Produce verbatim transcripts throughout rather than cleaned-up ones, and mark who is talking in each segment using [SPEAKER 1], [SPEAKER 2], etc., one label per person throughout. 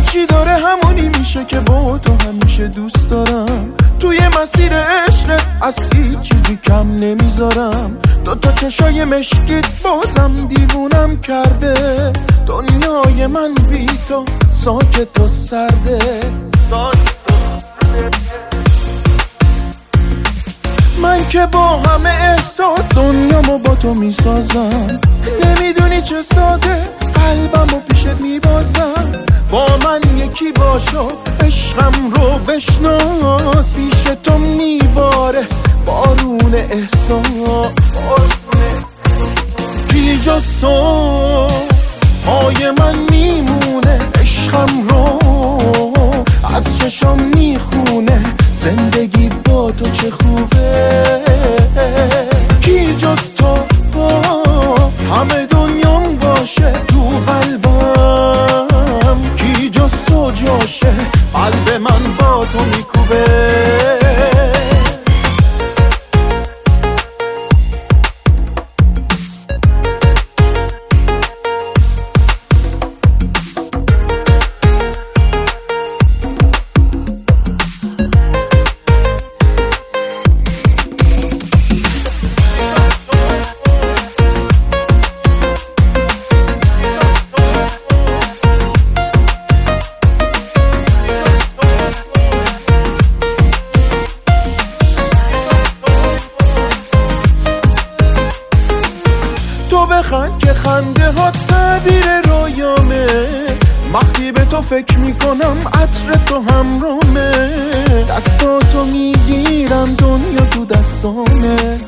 [SPEAKER 1] هرچی داره همونی میشه که با تو همیشه دوست دارم. توی مسیر عشقت از هیچ چیزی کم نمیذارم. دو تا چشای مشکیت بازم دیوونم کرده. دنیای من بی تو ساکت و سرده. من که با همه احساس دنیامو با تو میسازم. نمیدونی چه ساده قلبمو پیشت میبازم. با من یکی باشو عشقم رو بشناس. پیش تو میباره بارون احساس. بی جز تو پای من میمونه. عشقم رو از چشم میخونه. زندگی با تو چه خوبه. کی جز تو با همه دنیام باشه تو قلبم. کی جز تو جاشه قلب من با تو میکوبه. تو بخند که خنده ها تعبیر رویامه. وقتی به تو فکر میکنم عطر تو همرامه. دستاتو میگیرم دنیا تو دستامه.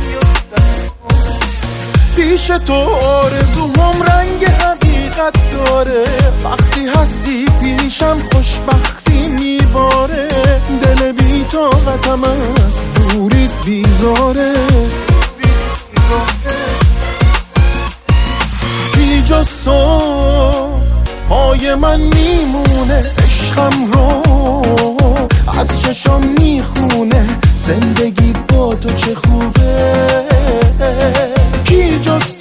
[SPEAKER 1] پیش تو آرزوام رنگ حقیقت داره. وقتی هستی پیشم خوشبختی میباره. دل بی طاقتم از دوریت بیزاره. بی جز تو پای من میمونه. عشقم رو از چشم میخونه. زندگی با تو چه خوبه. کی جز